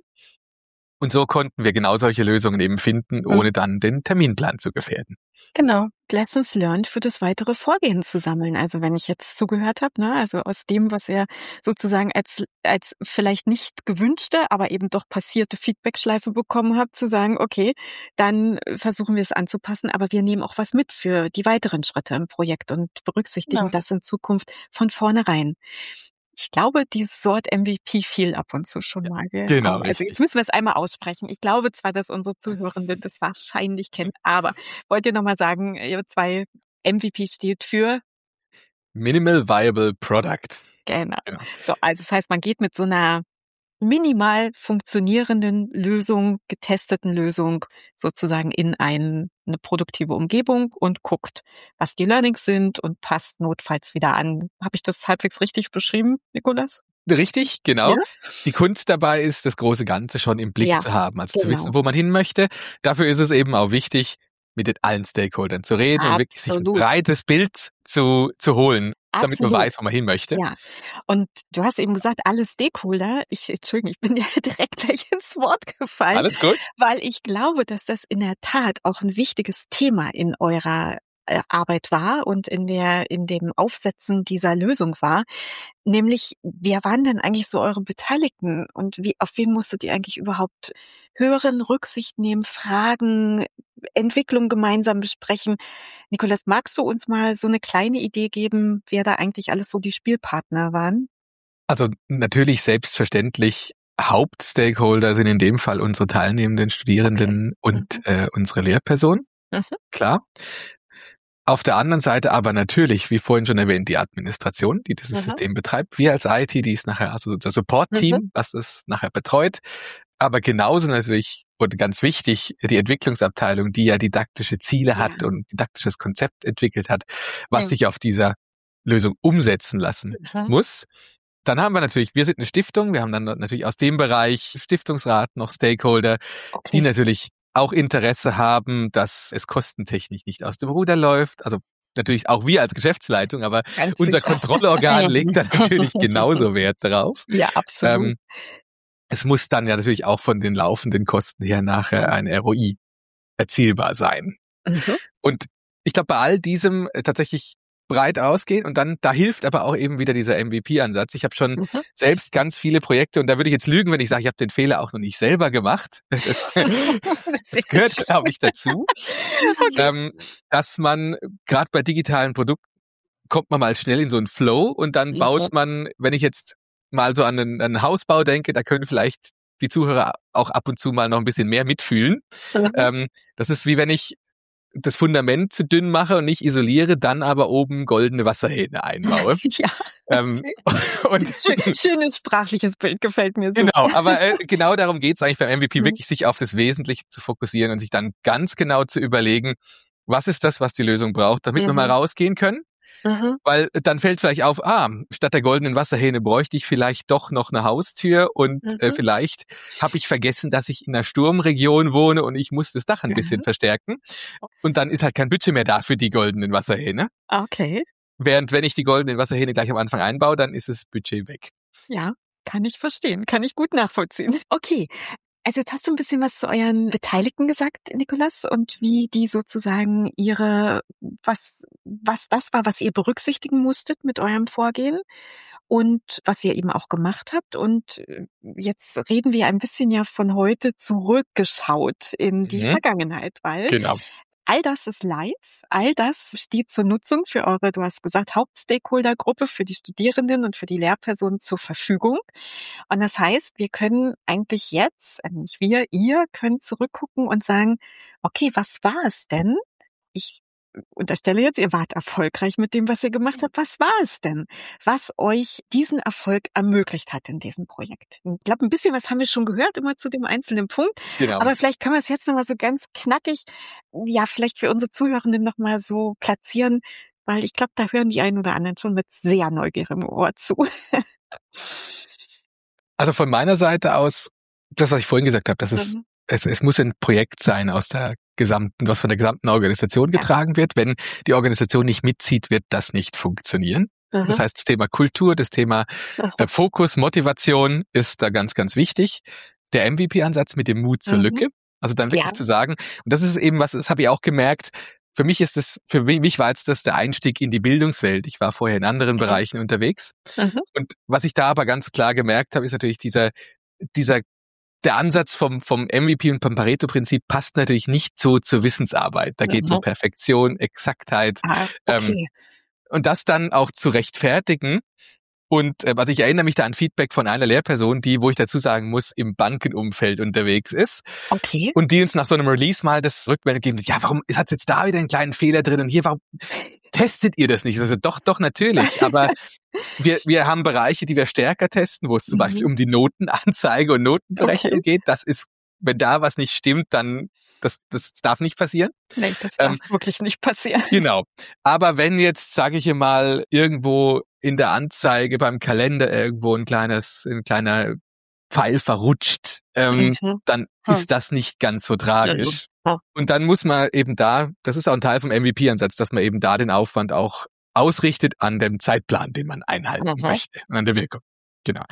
Und so konnten wir genau solche Lösungen eben finden, ohne dann den Terminplan zu gefährden. Genau. Lessons learned für das weitere Vorgehen zu sammeln. Also wenn ich jetzt zugehört habe, ne, also aus dem, was er sozusagen als als vielleicht nicht gewünschte, aber eben doch passierte Feedbackschleife bekommen hat, zu sagen, okay, dann versuchen wir es anzupassen, aber wir nehmen auch was mit für die weiteren Schritte im Projekt und berücksichtigen ja. das in Zukunft von vornherein. Ich glaube, dieses Wort M V P fiel ab und zu schon mal. Gell? Genau. Also richtig. jetzt müssen wir es einmal aussprechen. Ich glaube zwar, dass unsere Zuhörenden das wahrscheinlich kennen, aber wollt ihr nochmal sagen, ihr zwei, M V P steht für? Minimal Viable Product. Genau. genau. So, also das heißt, man geht mit so einer minimal funktionierenden Lösung, getesteten Lösung sozusagen in ein, eine produktive Umgebung und guckt, was die Learnings sind und passt notfalls wieder an. Habe ich das halbwegs richtig beschrieben, Nicolas? Richtig, genau. Ja? Die Kunst dabei ist, das große Ganze schon im Blick ja, zu haben, also genau. zu wissen, wo man hin möchte. Dafür ist es eben auch wichtig, mit allen Stakeholdern zu reden Absolut. und wirklich sich ein breites Bild zu, zu holen, damit Absolut. man weiß, wo man hin möchte. Ja. Und du hast eben gesagt, alle Stakeholder. Ich, Entschuldigung, ich bin ja direkt gleich ins Wort gefallen. Alles gut. Weil ich glaube, dass das in der Tat auch ein wichtiges Thema in eurer Arbeit war und in der, in dem Aufsetzen dieser Lösung war. Nämlich, wer waren denn eigentlich so eure Beteiligten und wie, auf wen musstet ihr eigentlich überhaupt hören, Rücksicht nehmen, fragen, Entwicklung gemeinsam besprechen? Nicolas, magst du uns mal so eine kleine Idee geben, wer da eigentlich alles so die Spielpartner waren? Also natürlich selbstverständlich Hauptstakeholder sind in dem Fall unsere teilnehmenden Studierenden okay. und mhm. äh, unsere Lehrperson. Mhm. Klar. Auf der anderen Seite aber natürlich, wie vorhin schon erwähnt, die Administration, die dieses Mhm. System betreibt. Wir als I T, die ist nachher, also das Support-Team, Mhm. was es nachher betreut. Aber genauso natürlich, und ganz wichtig, die Entwicklungsabteilung, die ja didaktische Ziele hat Ja. und didaktisches Konzept entwickelt hat, was Mhm. sich auf dieser Lösung umsetzen lassen Mhm. muss. Dann haben wir natürlich, wir sind eine Stiftung, wir haben dann natürlich aus dem Bereich Stiftungsrat noch Stakeholder, Okay. die natürlich auch Interesse haben, dass es kostentechnisch nicht aus dem Ruder läuft. Also natürlich auch wir als Geschäftsleitung, aber Ganz unser sicher. Kontrollorgan legt da natürlich genauso Wert drauf. Ja, absolut. Ähm, es muss dann ja natürlich auch von den laufenden Kosten her nachher ein R O I erzielbar sein. Mhm. Und ich glaube, bei all diesem äh, tatsächlich breit ausgehen und dann, da hilft aber auch eben wieder dieser M V P-Ansatz. Ich habe schon Mhm. selbst ganz viele Projekte und da würde ich jetzt lügen, wenn ich sage, ich habe den Fehler auch noch nicht selber gemacht. Das, das gehört, glaube ich, dazu, Okay. ähm, dass man gerade bei digitalen Produkten kommt man mal schnell in so einen Flow und dann Mhm. baut man, wenn ich jetzt mal so an einen, einen Hausbau denke, da können vielleicht die Zuhörer auch ab und zu mal noch ein bisschen mehr mitfühlen. Mhm. Ähm, das ist wie wenn ich das Fundament zu dünn mache und nicht isoliere, dann aber oben goldene Wasserhähne einbaue. Ja. ähm, und Schön, schönes sprachliches Bild, gefällt mir so. Genau, aber äh, genau darum geht's eigentlich beim M V P, Mhm. wirklich sich auf das Wesentliche zu fokussieren und sich dann ganz genau zu überlegen, was ist das, was die Lösung braucht, damit wir Mhm. mal rausgehen können. Mhm. Weil dann fällt vielleicht auf, ah, statt der goldenen Wasserhähne bräuchte ich vielleicht doch noch eine Haustür und Mhm. äh, vielleicht habe ich vergessen, dass ich in einer Sturmregion wohne und ich muss das Dach ein bisschen Mhm. verstärken. Und dann ist halt kein Budget mehr da für die goldenen Wasserhähne. Okay. Während wenn ich die goldenen Wasserhähne gleich am Anfang einbaue, dann ist das Budget weg. Ja, kann ich verstehen, kann ich gut nachvollziehen. Okay. Also jetzt hast du ein bisschen was zu euren Beteiligten gesagt, Nicolas, und wie die sozusagen ihre, was, was das war, was ihr berücksichtigen musstet mit eurem Vorgehen und was ihr eben auch gemacht habt. Und äh, jetzt reden wir ein bisschen ja von heute zurückgeschaut in die Mhm. Vergangenheit, weil Genau. all das ist live, all das steht zur Nutzung für eure, du hast gesagt, Hauptstakeholder-Gruppe, für die Studierenden und für die Lehrpersonen zur Verfügung. Und das heißt, wir können eigentlich jetzt, äh, nicht wir, ihr könnt zurückgucken und sagen, okay, was war es denn? Ich unterstelle jetzt, ihr wart erfolgreich mit dem, was ihr gemacht habt. Was war es denn, was euch diesen Erfolg ermöglicht hat in diesem Projekt? Ich glaube, ein bisschen was haben wir schon gehört, immer zu dem einzelnen Punkt. Genau. Aber vielleicht können wir es jetzt nochmal so ganz knackig, ja, vielleicht für unsere Zuhörenden nochmal so platzieren, weil ich glaube, da hören die einen oder anderen schon mit sehr neugierigem Ohr zu. Also von meiner Seite aus, das, was ich vorhin gesagt habe, dass es, Mhm. es, es muss ein Projekt sein aus der gesamten, was von der gesamten Organisation Ja. getragen wird. Wenn die Organisation nicht mitzieht, wird das nicht funktionieren. Mhm. Das heißt, das Thema Kultur, das Thema Mhm. äh, Fokus, Motivation ist da ganz, ganz wichtig. Der M V P-Ansatz mit dem Mut zur Mhm. Lücke, also dann wirklich Ja. zu sagen, und das ist eben was, das habe ich auch gemerkt, für mich ist das, für mich war jetzt das der Einstieg in die Bildungswelt. Ich war vorher in anderen Okay. Bereichen unterwegs. Mhm. Und was ich da aber ganz klar gemerkt habe, ist natürlich dieser, dieser, der Ansatz vom, vom M V P und vom Pareto-Prinzip passt natürlich nicht so zur Wissensarbeit. Da geht es Mhm. um Perfektion, Exaktheit, Ah, ähm, okay. und das dann auch zu rechtfertigen. Und äh, also ich erinnere mich da an Feedback von einer Lehrperson, die, wo ich dazu sagen muss, im Bankenumfeld unterwegs ist. Okay. Und die uns nach so einem Release mal das Rückmeldung geben, ja, warum hat jetzt da wieder einen kleinen Fehler drin und hier, warum testet ihr das nicht? Also doch, doch, natürlich, aber wir, wir haben Bereiche, die wir stärker testen, wo es zum Mhm. Beispiel um die Notenanzeige und Notenberechnung Okay. geht. Das ist, wenn da was nicht stimmt, dann, das, das darf nicht passieren. Nee, das darf Ähm, wirklich nicht passieren. Genau. Aber wenn jetzt, sage ich mal, irgendwo in der Anzeige beim Kalender irgendwo ein kleines, ein kleiner Pfeil verrutscht, ähm, Mhm. dann Hm. ist das nicht ganz so tragisch. Ja. Und dann muss man eben da, das ist auch ein Teil vom M V P-Ansatz, dass man eben da den Aufwand auch ausrichtet an dem Zeitplan, den man einhalten Mhm. möchte und an der Wirkung. Genau.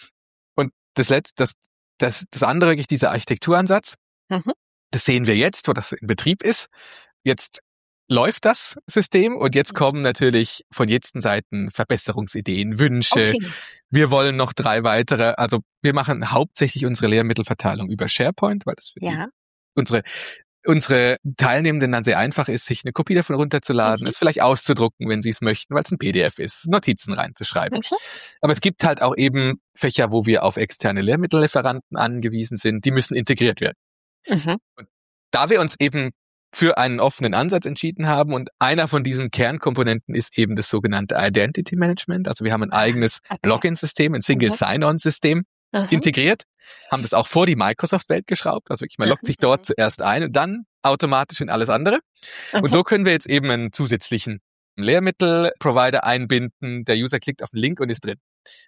Und das letzte, das, das, das andere, wirklich dieser Architekturansatz, Mhm. das sehen wir jetzt, wo das in Betrieb ist. Jetzt läuft das System und jetzt kommen natürlich von jeden Seiten Verbesserungsideen, Wünsche. Okay. Wir wollen noch drei weitere, also wir machen hauptsächlich unsere Lehrmittelverteilung über SharePoint, weil das für die, Ja. unsere unsere Teilnehmenden dann sehr einfach ist, sich eine Kopie davon runterzuladen, Mhm. es vielleicht auszudrucken, wenn sie es möchten, weil es ein P D F ist, Notizen reinzuschreiben. Mhm. Aber es gibt halt auch eben Fächer, wo wir auf externe Lehrmittellieferanten angewiesen sind, die müssen integriert werden. Mhm. Da wir uns eben für einen offenen Ansatz entschieden haben. Und einer von diesen Kernkomponenten ist eben das sogenannte Identity Management. Also wir haben ein eigenes Okay. Login-System, ein Single Mhm. Sign-On-System Mhm. integriert, haben das auch vor die Microsoft-Welt geschraubt. Also wirklich, man loggt sich dort zuerst ein und dann automatisch in alles andere. Okay. Und so können wir jetzt eben einen zusätzlichen Lehrmittel-Provider einbinden. Der User klickt auf den Link und ist drin.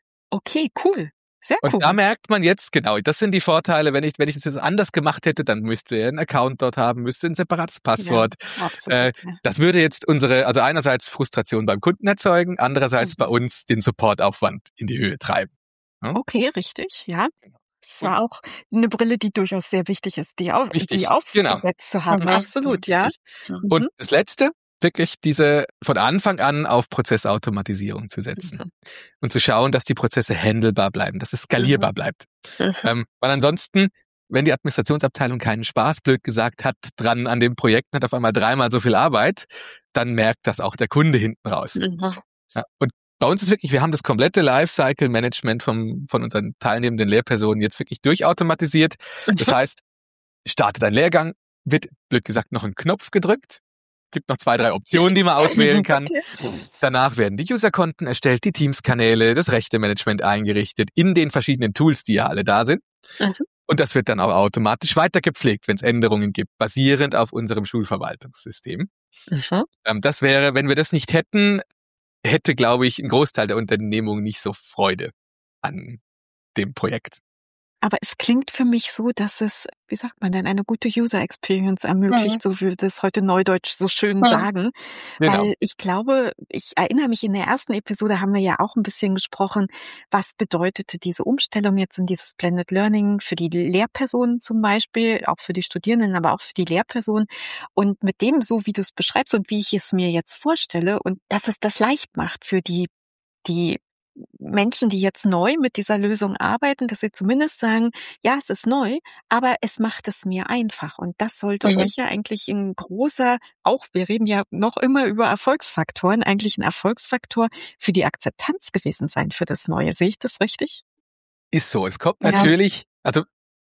Okay, cool. Sehr Und cool. da merkt man jetzt, genau, das sind die Vorteile. Wenn ich, wenn ich das jetzt anders gemacht hätte, dann müsste er einen Account dort haben, müsste ein separates Passwort. Ja, absolut. Äh, ja. Das würde jetzt unsere, also einerseits Frustration beim Kunden erzeugen, andererseits Mhm. bei uns den Supportaufwand in die Höhe treiben. Okay, richtig, ja. Das Und- war auch eine Brille, die durchaus sehr wichtig ist, die, auf, Richtig, die genau. aufgesetzt zu haben. Mhm. Absolut, ja. Richtig. Mhm. Und das Letzte, wirklich diese von Anfang an auf Prozessautomatisierung zu setzen Mhm. und zu schauen, dass die Prozesse handelbar bleiben, dass es skalierbar bleibt. Mhm. Ähm, weil ansonsten, wenn die Administrationsabteilung keinen Spaß, blöd gesagt, hat dran an dem Projekt, hat auf einmal dreimal so viel Arbeit, dann merkt das auch der Kunde hinten raus. Mhm. Ja, und bei uns ist wirklich, wir haben das komplette Lifecycle-Management vom, von unseren teilnehmenden Lehrpersonen jetzt wirklich durchautomatisiert. Das heißt, startet ein Lehrgang, wird, blöd gesagt, noch ein Knopf gedrückt, gibt noch zwei, drei Optionen, die man auswählen kann. Okay. Danach werden die Userkonten erstellt, die Teams-Kanäle, das Rechte-Management eingerichtet in den verschiedenen Tools, die ja alle da sind. Mhm. Und das wird dann auch automatisch weitergepflegt, wenn es Änderungen gibt, basierend auf unserem Schulverwaltungssystem. Mhm. Ähm, das wäre, wenn wir das nicht hätten, hätte, glaube ich, ein Großteil der Unternehmung nicht so Freude an dem Projekt. Aber es klingt für mich so, dass es, wie sagt man denn, eine gute User Experience ermöglicht, so wie wir das heute neudeutsch so schön Ja. sagen. Genau. Weil ich glaube, ich erinnere mich, in der ersten Episode haben wir ja auch ein bisschen gesprochen, was bedeutete diese Umstellung jetzt in dieses Blended Learning für die Lehrpersonen zum Beispiel, auch für die Studierenden, aber auch für die Lehrpersonen. Und mit dem, so wie du es beschreibst und wie ich es mir jetzt vorstelle, und dass es das leicht macht für die, die Menschen, die jetzt neu mit dieser Lösung arbeiten, dass sie zumindest sagen, ja, es ist neu, aber es macht es mir einfach. Und das sollte Mhm. euch ja eigentlich ein großer, auch wir reden ja noch immer über Erfolgsfaktoren, eigentlich ein Erfolgsfaktor für die Akzeptanz gewesen sein für das Neue. Sehe ich das richtig? Ist so. Es kommt Ja. natürlich, also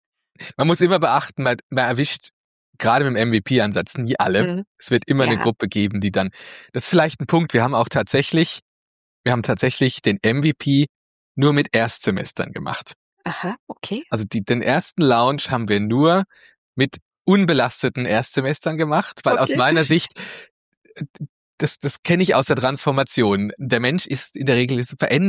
man muss immer beachten, man, man erwischt gerade mit dem M V P-Ansatz nie alle. Mhm. Es wird immer eine Ja. Gruppe geben, die dann, das ist vielleicht ein Punkt, wir haben auch tatsächlich, wir haben tatsächlich den M V P nur mit Erstsemestern gemacht. Aha, okay. Also die, den ersten Launch haben wir nur mit unbelasteten Erstsemestern gemacht, weil aus Okay. meiner Sicht, äh, das, das kenne ich aus der Transformation. Der Mensch ist in der Regel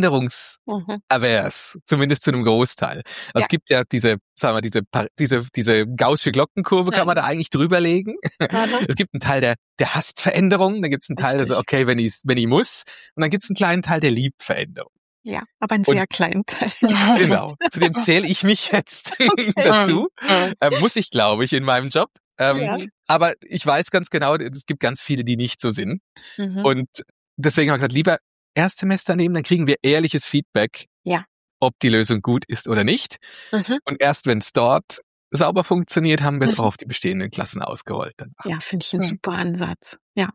veränderungsavers, Mhm. zumindest zu einem Großteil. Also Ja. es gibt ja diese, sagen wir, diese, Par- diese, diese gaußsche Glockenkurve, kann Ja. man da eigentlich drüberlegen. Mhm. Es gibt einen Teil, der, der hasst Veränderungen, dann gibt es einen Teil, der so, Richtig. okay, wenn ich, wenn ich muss, und dann gibt es einen kleinen Teil, der liebt Veränderung. Ja, aber einen Und- sehr kleinen Teil. Genau, zu dem zähle ich mich jetzt Okay. dazu. Mhm. Äh, muss ich, glaube ich, in meinem Job. Ähm, Ja. Aber ich weiß ganz genau, es gibt ganz viele, die nicht so sind. Mhm. Und deswegen habe ich gesagt, lieber Erstsemester nehmen, dann kriegen wir ehrliches Feedback, Ja. ob die Lösung gut ist oder nicht. Mhm. Und erst wenn es dort sauber funktioniert, haben wir es Mhm. auch auf die bestehenden Klassen ausgerollt. Danach. Ja, finde ich einen Ja. super Ansatz. Ja.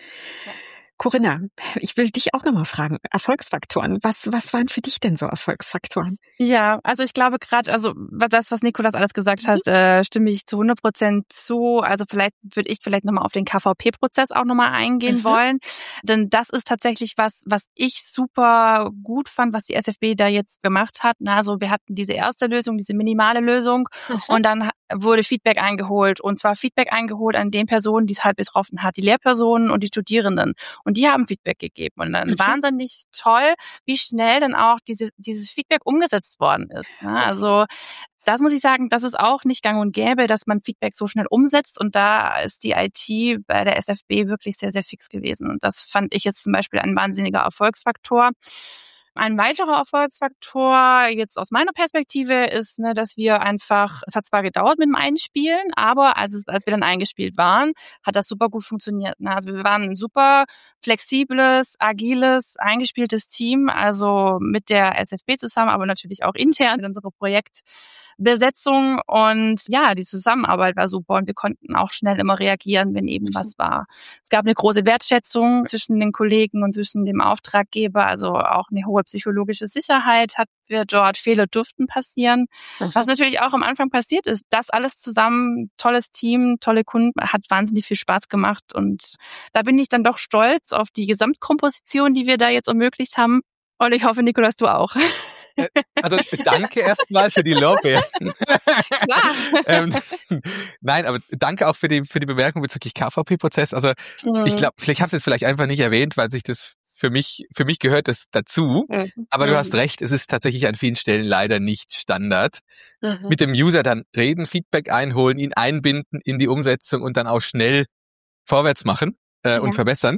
Corinna, ich will dich auch nochmal fragen. Erfolgsfaktoren. Was, was waren für dich denn so Erfolgsfaktoren? Ja, also ich glaube gerade, also was- das, was Nicolas alles gesagt hat, äh, stimme ich zu hundert Prozent zu. Also vielleicht würde ich vielleicht nochmal auf den K V P-Prozess auch nochmal eingehen Mhm. wollen. Denn das ist tatsächlich was, was ich super gut fand, was die S F B da jetzt gemacht hat. Na, also wir hatten diese erste Lösung, diese minimale Lösung und dann ha- wurde Feedback eingeholt. Und zwar Feedback eingeholt an den Personen, die es halt betroffen hat, die Lehrpersonen und die Studierenden. Und die haben Feedback gegeben. Und dann Mhm. wahnsinnig toll, wie schnell dann auch diese, dieses Feedback umgesetzt worden ist. Ne? Also das muss ich sagen, das ist auch nicht gang und gäbe, dass man Feedback so schnell umsetzt. Und da ist die I T bei der S F B wirklich sehr, sehr fix gewesen. Und das fand ich jetzt zum Beispiel ein wahnsinniger Erfolgsfaktor. Ein weiterer Erfolgsfaktor jetzt aus meiner Perspektive ist, ne, dass wir einfach, es hat zwar gedauert mit dem Einspielen, aber als, es, als wir dann eingespielt waren, hat das super gut funktioniert. Ne? Also wir waren ein super flexibles, agiles, eingespieltes Team, also mit der S F B zusammen, aber natürlich auch intern in unserer Projekt Besetzung und ja, die Zusammenarbeit war super und wir konnten auch schnell immer reagieren, wenn eben was war. Es gab eine große Wertschätzung zwischen den Kollegen und zwischen dem Auftraggeber, also auch eine hohe psychologische Sicherheit hatten wir dort. Fehler durften passieren. Was natürlich auch am Anfang passiert ist, das alles zusammen, tolles Team, tolle Kunden, hat wahnsinnig viel Spaß gemacht und da bin ich dann doch stolz auf die Gesamtkomposition, die wir da jetzt ermöglicht haben. Und ich hoffe, Nikolaus, du auch. Also danke erstmal für die Lorbeeren. ähm, nein, aber danke auch für die für die Bemerkung bezüglich K V P-Prozess. Also mhm. ich glaube, vielleicht habe ich es jetzt vielleicht einfach nicht erwähnt, weil sich das für mich für mich gehört das dazu. Mhm. Aber du hast recht, es ist tatsächlich an vielen Stellen leider nicht Standard. Mhm. Mit dem User dann reden, Feedback einholen, ihn einbinden in die Umsetzung und dann auch schnell vorwärts machen äh, ja. und verbessern.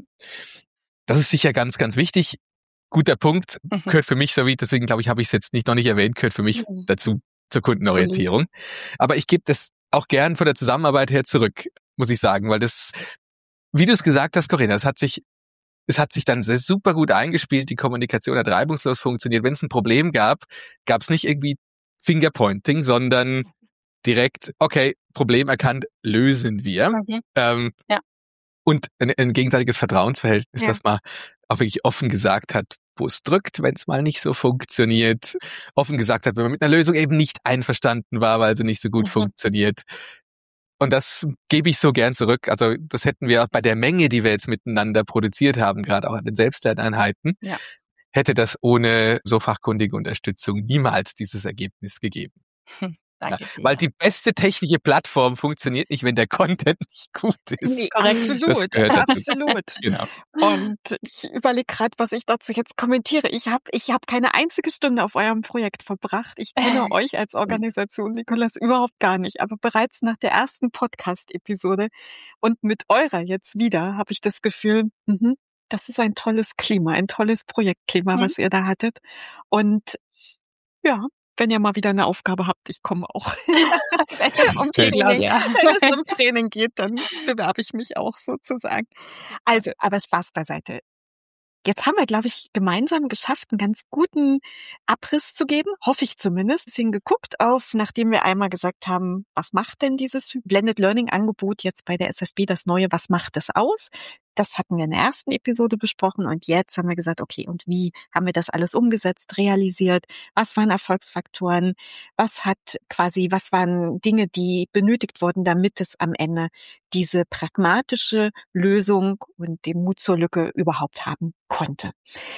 Das ist sicher ganz, ganz wichtig. Guter Punkt, mhm. gehört für mich so wie, deswegen glaube ich, habe ich es jetzt nicht noch nicht erwähnt, gehört für mich mhm. dazu, zur Kundenorientierung. Aber ich gebe das auch gern von der Zusammenarbeit her zurück, muss ich sagen, weil das, wie du es gesagt hast, Corinna, es hat sich, es hat sich dann sehr super gut eingespielt, die Kommunikation hat reibungslos funktioniert. Wenn es ein Problem gab, gab es nicht irgendwie Fingerpointing, sondern direkt, okay, Problem erkannt, lösen wir. Mhm. Ähm, ja. Und ein, ein gegenseitiges Vertrauensverhältnis, ja. dass man auch wirklich offen gesagt hat, wo es drückt, wenn es mal nicht so funktioniert. Offen gesagt hat, wenn man mit einer Lösung eben nicht einverstanden war, weil sie nicht so gut mhm. funktioniert. Und das gebe ich so gern zurück. Also das hätten wir auch bei der Menge, die wir jetzt miteinander produziert haben, gerade auch an den Selbstlerneinheiten, ja. hätte das ohne so fachkundige Unterstützung niemals dieses Ergebnis gegeben. Hm. Danke ja, weil die beste technische Plattform funktioniert nicht, wenn der Content nicht gut ist. Nee, absolut, absolut. Genau. Und ich überlege gerade, was ich dazu jetzt kommentiere. Ich habe ich hab keine einzige Stunde auf eurem Projekt verbracht. Ich kenne äh. euch als Organisation, Nikolaus, überhaupt gar nicht. Aber bereits nach der ersten Podcast-Episode und mit eurer jetzt wieder habe ich das Gefühl, mh, das ist ein tolles Klima, ein tolles Projektklima, mhm. was ihr da hattet. Und ja, wenn ihr mal wieder eine Aufgabe habt, ich komme auch. wenn, es um Training, wenn es um Training geht, dann bewerbe ich mich auch sozusagen. Also, aber Spaß beiseite. Jetzt haben wir, glaube ich, gemeinsam geschafft, einen ganz guten Abriss zu geben, hoffe ich zumindest. Deswegen geguckt auf, nachdem wir einmal gesagt haben, was macht denn dieses Blended Learning Angebot jetzt bei der S F B, das neue, was macht es aus? Das hatten wir in der ersten Episode besprochen und jetzt haben wir gesagt, okay, und wie haben wir das alles umgesetzt, realisiert? Was waren Erfolgsfaktoren? Was hat quasi, was waren Dinge, die benötigt wurden, damit es am Ende diese pragmatische Lösung und den Mut zur Lücke überhaupt haben konnte?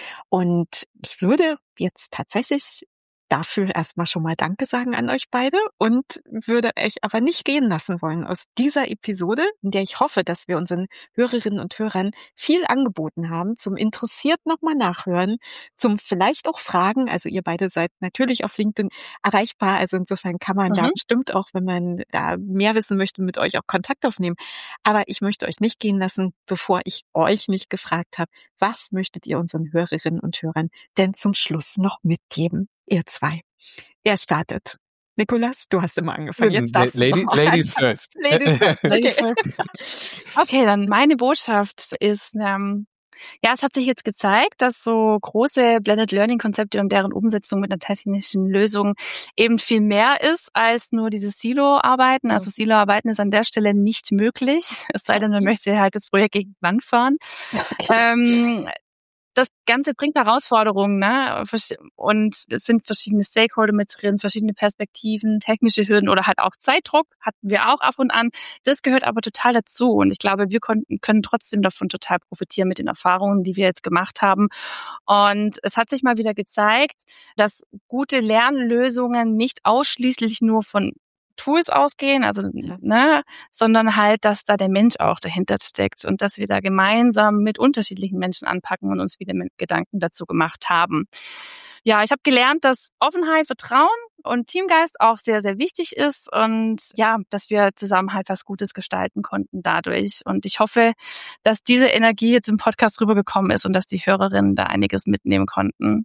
Und ich würde jetzt tatsächlich dafür erstmal schon mal Danke sagen an euch beide und würde euch aber nicht gehen lassen wollen aus dieser Episode, in der ich hoffe, dass wir unseren Hörerinnen und Hörern viel angeboten haben, zum interessiert nochmal nachhören, zum vielleicht auch Fragen, also ihr beide seid natürlich auf LinkedIn erreichbar, also insofern kann man mhm. da bestimmt auch, wenn man da mehr wissen möchte, mit euch auch Kontakt aufnehmen. Aber ich möchte euch nicht gehen lassen, bevor ich euch nicht gefragt habe, was möchtet ihr unseren Hörerinnen und Hörern denn zum Schluss noch mitgeben? Ihr zwei. Wer startet? Nikolaus, du hast immer angefangen. Jetzt darfst Lady, du Ladies first. Ladies first. Okay. Okay, dann meine Botschaft ist, ähm, ja, es hat sich jetzt gezeigt, dass so große Blended Learning Konzepte und deren Umsetzung mit einer technischen Lösung eben viel mehr ist als nur dieses Silo-Arbeiten. Also Silo-Arbeiten ist an der Stelle nicht möglich, es sei denn, man möchte halt das Projekt gegen die Wand fahren. Okay. Ähm, Das Ganze bringt Herausforderungen, ne? Und es sind verschiedene Stakeholder mit drin, verschiedene Perspektiven, technische Hürden oder halt auch Zeitdruck hatten wir auch ab und an. Das gehört aber total dazu. Und ich glaube, wir konnten, können trotzdem davon total profitieren mit den Erfahrungen, die wir jetzt gemacht haben. Und es hat sich mal wieder gezeigt, dass gute Lernlösungen nicht ausschließlich nur von Tools ausgehen, also ne, sondern halt, dass da der Mensch auch dahinter steckt und dass wir da gemeinsam mit unterschiedlichen Menschen anpacken und uns wieder Gedanken dazu gemacht haben. Ja, ich habe gelernt, dass Offenheit, Vertrauen und Teamgeist auch sehr, sehr wichtig ist und ja, dass wir zusammen halt was Gutes gestalten konnten dadurch. Und ich hoffe, dass diese Energie jetzt im Podcast rübergekommen ist und dass die Hörerinnen da einiges mitnehmen konnten.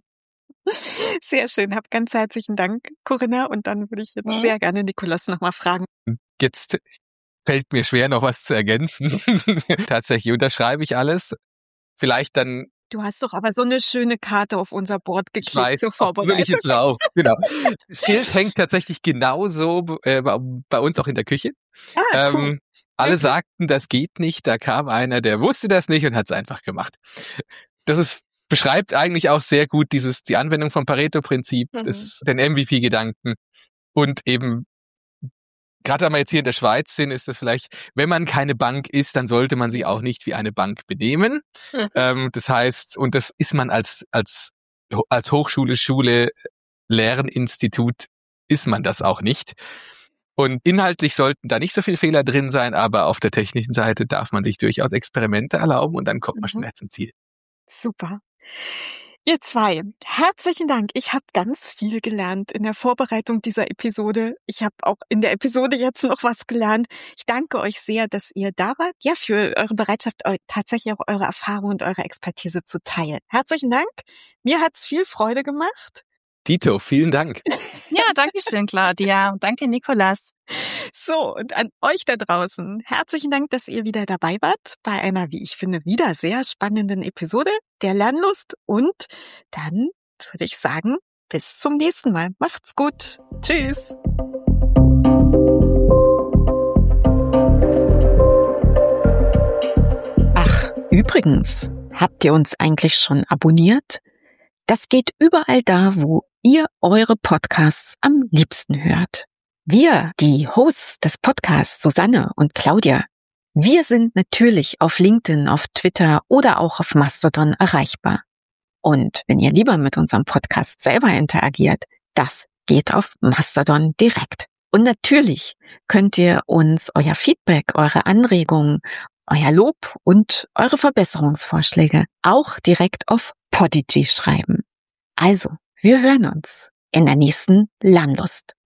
Sehr schön, hab ganz herzlichen Dank, Corinna. Und dann würde ich jetzt mhm. sehr gerne Nikolaus nochmal fragen. Jetzt fällt mir schwer, noch was zu ergänzen. Tatsächlich unterschreibe ich alles. Vielleicht dann Du hast doch aber so eine schöne Karte auf unser Board geklickt ich weiß, zur Vorbereitung. Will ich jetzt drauf. Genau. Das Schild hängt tatsächlich genauso äh, bei uns auch in der Küche. Ah, cool. Ähm, alle Okay. sagten, das geht nicht. Da kam einer, der wusste das nicht und hat es einfach gemacht. Das ist beschreibt eigentlich auch sehr gut dieses die Anwendung vom Pareto-Prinzip, Mhm. des, den M V P-Gedanken und eben gerade wenn wir jetzt hier in der Schweiz sind, ist das vielleicht, wenn man keine Bank ist, dann sollte man sich auch nicht wie eine Bank benehmen. Mhm. Ähm, das heißt, und das ist man als als als Hochschule, Schule, Lerninstitut ist man das auch nicht. Und inhaltlich sollten da nicht so viele Fehler drin sein, aber auf der technischen Seite darf man sich durchaus Experimente erlauben und dann kommt man Mhm. schneller zum Ziel. Super. Ihr zwei, herzlichen Dank. Ich habe ganz viel gelernt in der Vorbereitung dieser Episode. Ich habe auch in der Episode jetzt noch was gelernt. Ich danke euch sehr, dass ihr da wart. Ja, für eure Bereitschaft, eu- tatsächlich auch eure Erfahrung und eure Expertise zu teilen. Herzlichen Dank. Mir hat's viel Freude gemacht. Dito, vielen Dank. Ja, danke schön, Claudia. Und danke, Nikolas. So, und an euch da draußen, herzlichen Dank, dass ihr wieder dabei wart bei einer, wie ich finde, wieder sehr spannenden Episode der Lernlust. Und dann würde ich sagen, bis zum nächsten Mal. Macht's gut. Tschüss. Ach, übrigens, habt ihr uns eigentlich schon abonniert? Das geht überall da, wo ihr eure Podcasts am liebsten hört. Wir, die Hosts des Podcasts, Susanne und Claudia, wir sind natürlich auf LinkedIn, auf Twitter oder auch auf Mastodon erreichbar. Und wenn ihr lieber mit unserem Podcast selber interagiert, das geht auf Mastodon direkt. Und natürlich könnt ihr uns euer Feedback, eure Anregungen, euer Lob und eure Verbesserungsvorschläge auch direkt auf Podigy schreiben. Also, wir hören uns in der nächsten Lernlust.